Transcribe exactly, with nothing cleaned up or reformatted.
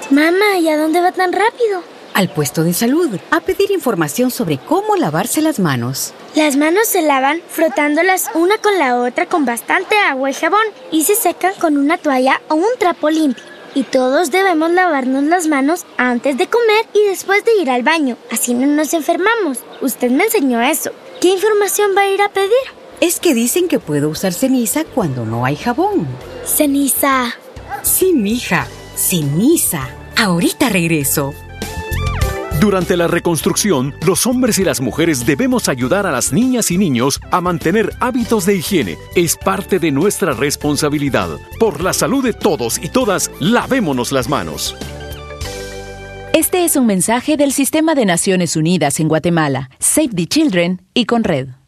Mamá, ¿y a dónde va tan rápido? Al puesto de salud, a pedir información sobre cómo lavarse las manos. Las manos se lavan frotándolas una con la otra con bastante agua y jabón y se secan con una toalla o un trapo limpio. Y todos debemos lavarnos las manos antes de comer y después de ir al baño. Así no nos enfermamos. Usted me enseñó eso. ¿Qué información va a ir a pedir? Es que dicen que puedo usar ceniza cuando no hay jabón. ¿Ceniza? Sí, mija, ceniza. Ahorita regreso. Durante la reconstrucción, los hombres y las mujeres debemos ayudar a las niñas y niños a mantener hábitos de higiene. Es parte de nuestra responsabilidad. Por la salud de todos y todas, lavémonos las manos. Este es un mensaje del Sistema de Naciones Unidas en Guatemala, Save the Children y Conred.